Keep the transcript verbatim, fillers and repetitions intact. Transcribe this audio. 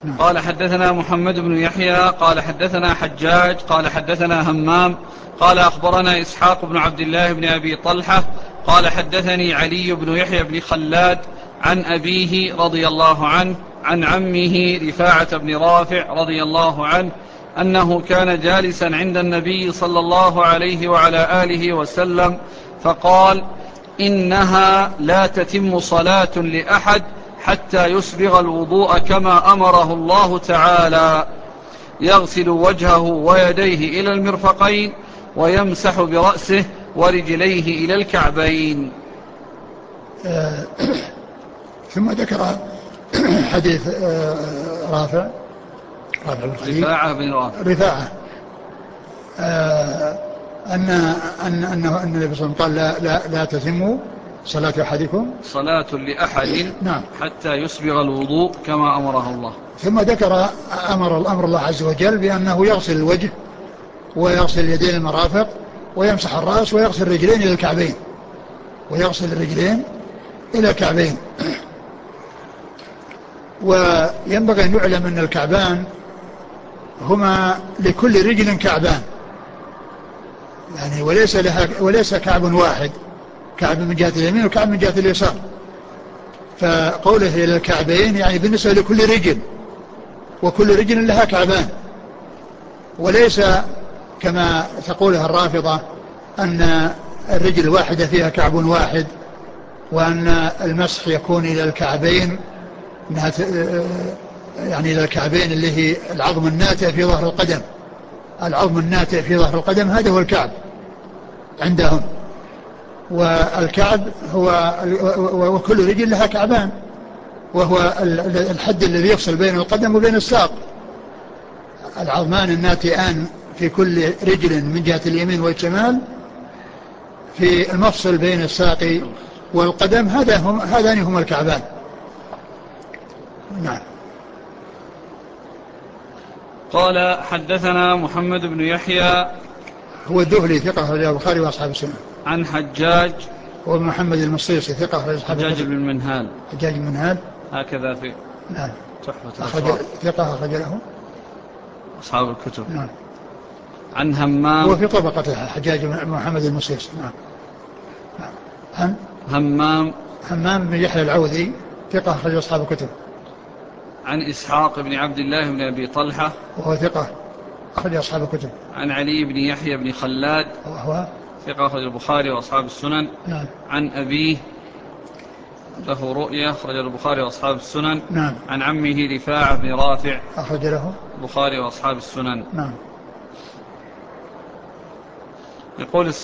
نعم. قال حدثنا محمد بن يحيى قال حدثنا حجاج قال حدثنا همام قال أخبرنا إسحاق بن عبد الله بن أبي طلحة قال حدثني علي بن يحيى بن خلاد عن أبيه رضي الله عنه عن عمه رفاعة بن رافع رضي الله عنه أنه كان جالسا عند النبي صلى الله عليه وعلى آله وسلم فقال: إنها لا تتم صلاة لأحد حتى يسبغ الوضوء كما أمره الله تعالى، يغسل وجهه ويديه إلى المرفقين ويمسح برأسه ورجليه إلى الكعبين. آه ثم ذكر حديث آه رافع رافع بن خديج رفاعة بن رافع رفاعة آه أن أن أنه أن النبي صلى الله عليه وسلم قال لا لا لا تتم صلاة أحدكم صلاة لأحد نعم حتى يسبغ الوضوء كما أمره الله. ثم ذكر أمر الأمر الله عز وجل بأنه يغسل الوجه ويغسل اليدين المرافق ويمسح الرأس ويغسل الرجلين إلى الكعبين ويغسل الرجلين إلى الكعبين. وينبغي أن يعلم أن الكعبان هما لكل رجل كعبان، يعني وليس لها وليس كعب واحد، كعب من جهة اليمين وكعب من جهة اليسار. فقوله إلى الكعبين يعني بالنسبة لكل رجل، وكل رجل لها كعبان، وليس كما تقولها الرافضة أن الرجل الواحدة فيها كعب واحد، وأن المسح يكون إلى الكعبين يعني إلى الكعبين اللي هي العظم الناتئ في ظهر القدم. العظم الناتئ في ظهر القدم هذا هو الكعب عندهم، والكعب هو وكل رجل لها كعبان، وهو الحد الذي يفصل بين القدم وبين الساق. العظمان الناتئان في كل رجل من جهة اليمين والشمال في المفصل بين الساق والقدم، هذا هم هذان هما الكعبان. نعم. قال حدثنا محمد بن يحيى هو الذهلي ثقة أخرجه البخاري وأصحاب السنة. عن حجاج ومحمد المصيصي ثقة أخرج أصحاب الكتب. حجاج بن المنهال حجاج بن المنهال هكذا في نعم تحفة أخرج الأشراف ثقة أخرج له أصحاب الكتب. نعم. عن همام هو في طبقة حجاج محمد المصيصي. نعم. نعم. عن همام همام بن يحيى العوذي ثقة أخرج أصحاب الكتب. عن إسحاق بن عبد الله بن أبي طلحة وهو ثقة أخرج أصحاب الكتب. عن علي بن يحيى بن خلاد وهو ثقة أخرج البخاري وأصحاب السنن. نعم. عن أبيه له رؤية أخرج البخاري وأصحاب السنن. نعم. عن عمه رفاعة بن رافع أخرج له البخاري وأصحاب السنن. نعم. يقول